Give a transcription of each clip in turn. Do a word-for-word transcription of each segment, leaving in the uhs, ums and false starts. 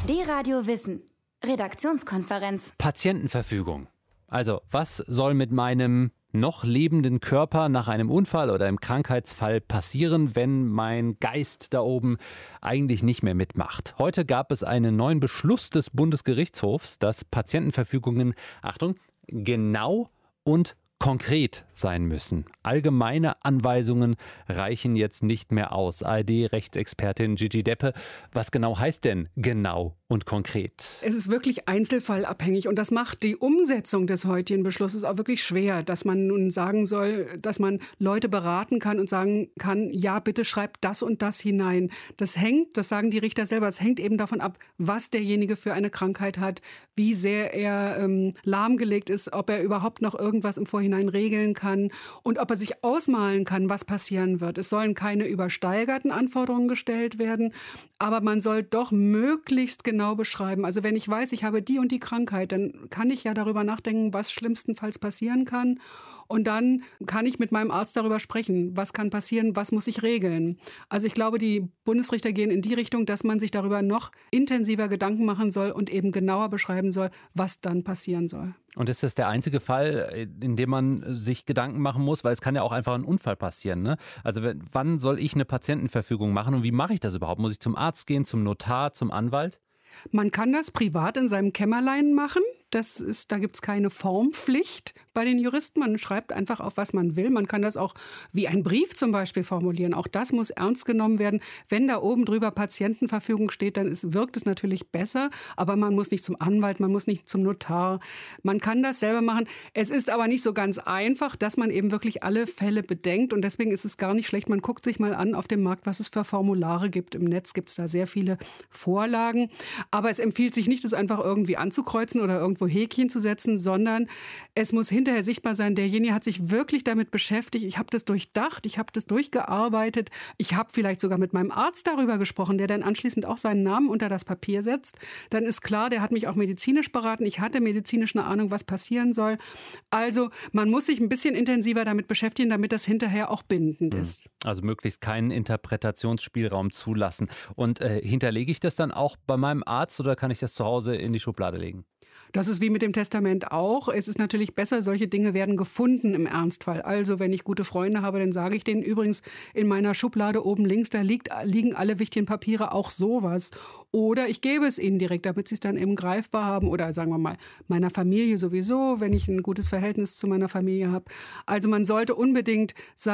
D-Radio Wissen. Redaktionskonferenz. Patientenverfügung. Also, was soll mit meinem noch lebenden Körper nach einem Unfall oder im Krankheitsfall passieren, wenn mein Geist da oben eigentlich nicht mehr mitmacht? Heute gab es einen neuen Beschluss des Bundesgerichtshofs, dass Patientenverfügungen, Achtung, genau und konkret sein müssen. Allgemeine Anweisungen reichen jetzt nicht mehr aus. A R D-Rechtsexpertin Gigi Deppe, was genau heißt denn genau und konkret? Es ist wirklich einzelfallabhängig und das macht die Umsetzung des heutigen Beschlusses auch wirklich schwer, dass man nun sagen soll, dass man Leute beraten kann und sagen kann, ja, bitte schreibt das und das hinein. Das hängt, das sagen die Richter selber, es hängt eben davon ab, was derjenige für eine Krankheit hat, wie sehr er ähm, lahmgelegt ist, ob er überhaupt noch irgendwas im Vorhinein regeln kann und ob er sich ausmalen kann, was passieren wird. Es sollen keine übersteigerten Anforderungen gestellt werden, aber man soll doch möglichst genau beschreiben. Also wenn ich weiß, ich habe die und die Krankheit, dann kann ich ja darüber nachdenken, was schlimmstenfalls passieren kann. Und dann kann ich mit meinem Arzt darüber sprechen, was kann passieren, was muss ich regeln. Also ich glaube, die Bundesrichter gehen in die Richtung, dass man sich darüber noch intensiver Gedanken machen soll und eben genauer beschreiben soll, was dann passieren soll. Und ist das der einzige Fall, in dem man sich Gedanken machen muss? Weil es kann ja auch einfach ein Unfall passieren, ne? Also wann soll ich eine Patientenverfügung machen und wie mache ich das überhaupt? Muss ich zum Arzt gehen, zum Notar, zum Anwalt? Man kann das privat in seinem Kämmerlein machen. Das ist, da gibt es keine Formpflicht bei den Juristen. Man schreibt einfach auf, was man will. Man kann das auch wie ein Brief zum Beispiel formulieren. Auch das muss ernst genommen werden. Wenn da oben drüber Patientenverfügung steht, dann ist, wirkt es natürlich besser. Aber man muss nicht zum Anwalt, man muss nicht zum Notar. Man kann das selber machen. Es ist aber nicht so ganz einfach, dass man eben wirklich alle Fälle bedenkt. Und deswegen ist es gar nicht schlecht. Man guckt sich mal an auf dem Markt, was es für Formulare gibt. Im Netz gibt es da sehr viele Vorlagen. Aber es empfiehlt sich nicht, das einfach irgendwie anzukreuzen oder irgendwo Häkchen zu setzen, sondern es muss hinterher sichtbar sein, derjenige hat sich wirklich damit beschäftigt. Ich habe das durchdacht, ich habe das durchgearbeitet. Ich habe vielleicht sogar mit meinem Arzt darüber gesprochen, der dann anschließend auch seinen Namen unter das Papier setzt. Dann ist klar, der hat mich auch medizinisch beraten. Ich hatte medizinisch eine Ahnung, was passieren soll. Also man muss sich ein bisschen intensiver damit beschäftigen, damit das hinterher auch bindend ist. Also möglichst keinen Interpretationsspielraum zulassen. Und äh, hinterlege ich das dann auch bei meinem Arzt oder kann ich das zu Hause in die Schublade legen? Das ist wie mit dem Testament auch. Es ist natürlich besser, solche Dinge werden gefunden im Ernstfall. Also wenn ich gute Freunde habe, dann sage ich denen übrigens, in meiner Schublade oben links, da liegt, liegen alle wichtigen Papiere, auch sowas. Oder ich gebe es ihnen direkt, damit sie es dann eben greifbar haben. Oder sagen wir mal, meiner Familie sowieso, wenn ich ein gutes Verhältnis zu meiner Familie habe. Also man sollte unbedingt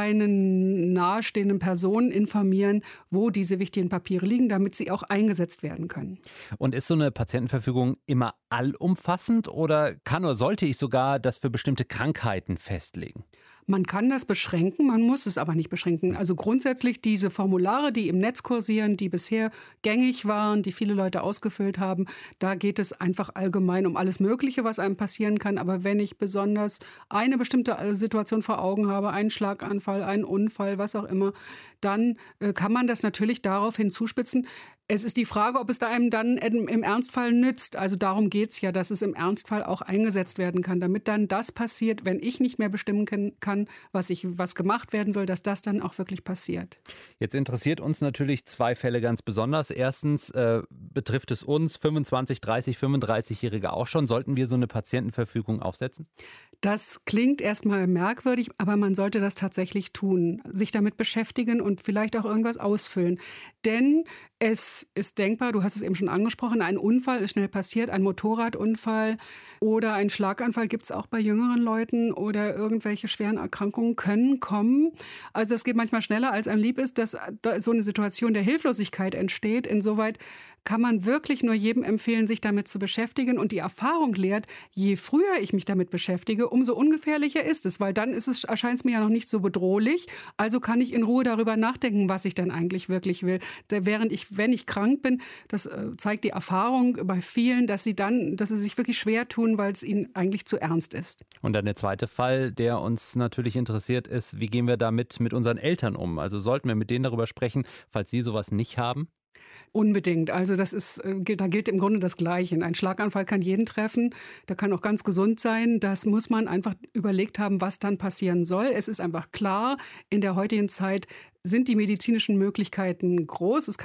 seinen nahestehenden Personen informieren, wo diese wichtigen Papiere liegen, damit sie auch eingesetzt werden können. Und ist so eine Patientenverfügung immer allumfassend oder kann oder sollte ich sogar das für bestimmte Krankheiten festlegen? Man kann das beschränken, man muss es aber nicht beschränken. Also grundsätzlich diese Formulare, die im Netz kursieren, die bisher gängig waren, die viele Leute ausgefüllt haben, da geht es einfach allgemein um alles Mögliche, was einem passieren kann. Aber wenn ich besonders eine bestimmte Situation vor Augen habe, einen Schlaganfall, einen Unfall, was auch immer, dann äh, kann man das natürlich daraufhin zuspitzen. Es ist die Frage, ob es da einem dann im Ernstfall nützt. Also darum geht es ja, dass es im Ernstfall auch eingesetzt werden kann, damit dann das passiert, wenn ich nicht mehr bestimmen kann, was, ich, was gemacht werden soll, dass das dann auch wirklich passiert. Jetzt interessiert uns natürlich zwei Fälle ganz besonders. Erstens äh, betrifft es uns, fünfundzwanzig, dreißig, fünfunddreißigjährige auch schon. Sollten wir so eine Patientenverfügung aufsetzen? Das klingt erstmal merkwürdig, aber man sollte das tatsächlich tun. Sich damit beschäftigen und vielleicht auch irgendwas ausfüllen. Denn es ist denkbar, du hast es eben schon angesprochen, ein Unfall ist schnell passiert, ein Motorradunfall oder ein Schlaganfall gibt es auch bei jüngeren Leuten oder irgendwelche schweren Erkrankungen können kommen. Also das geht manchmal schneller, als einem lieb ist, dass da so eine Situation der Hilflosigkeit entsteht. Insoweit kann man wirklich nur jedem empfehlen, sich damit zu beschäftigen. Und die Erfahrung lehrt, je früher ich mich damit beschäftige, umso ungefährlicher ist es, weil dann ist es, erscheint es mir ja noch nicht so bedrohlich. Also kann ich in Ruhe darüber nachdenken, was ich denn eigentlich wirklich will. Während ich, wenn ich krank bin, das zeigt die Erfahrung bei vielen, dass sie dann, dass sie sich wirklich schwer tun, weil es ihnen eigentlich zu ernst ist. Und dann der zweite Fall, der uns natürlich interessiert, ist, wie gehen wir damit mit unseren Eltern um? Also sollten wir mit denen darüber sprechen, falls sie sowas nicht haben? Unbedingt. Also das ist, da gilt im Grunde das Gleiche. Ein Schlaganfall kann jeden treffen. Der kann auch ganz gesund sein. Das muss man einfach überlegt haben, was dann passieren soll. Es ist einfach klar, in der heutigen Zeit sind die medizinischen Möglichkeiten groß. Es kann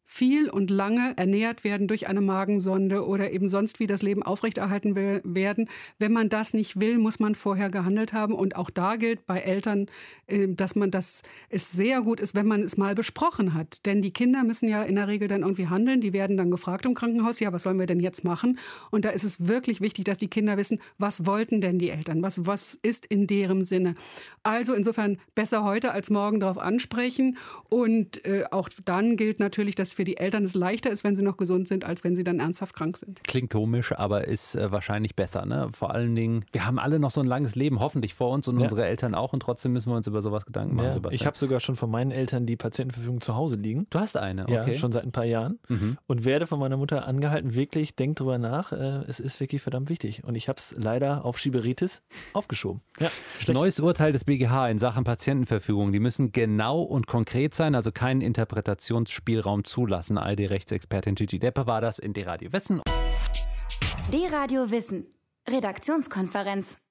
viel und lange ernährt werden durch eine Magensonde oder eben sonst wie das Leben aufrechterhalten will, werden. Wenn man das nicht will, muss man vorher gehandelt haben. Und auch da gilt bei Eltern, dass man das es sehr gut ist, wenn man es mal besprochen hat. Denn die Kinder müssen ja in der Regel dann irgendwie handeln. Die werden dann gefragt im Krankenhaus, ja, was sollen wir denn jetzt machen? Und da ist es wirklich wichtig, dass die Kinder wissen, was wollten denn die Eltern? Was, was ist in deren Sinne? Also insofern besser heute als morgen darauf ansprechen. Und äh, auch dann gilt natürlich, dass für die Eltern es leichter ist, wenn sie noch gesund sind, als wenn sie dann ernsthaft krank sind. Klingt komisch, aber ist äh, wahrscheinlich besser. Ne? Vor allen Dingen, wir haben alle noch so ein langes Leben, hoffentlich vor uns und ja. unsere Eltern auch. Und trotzdem müssen wir uns über sowas Gedanken machen, ja. Sebastian. Ich habe sogar schon von meinen Eltern die Patientenverfügung zu Hause liegen. Du hast eine, okay. Ja, schon seit ein paar Jahren. Mhm. Und werde von meiner Mutter angehalten, wirklich, denk drüber nach, äh, es ist wirklich verdammt wichtig. Und ich habe es leider auf Schieberitis aufgeschoben. Ja, neues Urteil des B G H in Sachen Patientenverfügung. Die müssen genau und konkret sein, also keinen Interpretationsspielraum zulassen. A R D-Rechtsexpertin Gigi Deppe war das in D-Radio Wissen. D-Radio Wissen. Redaktionskonferenz.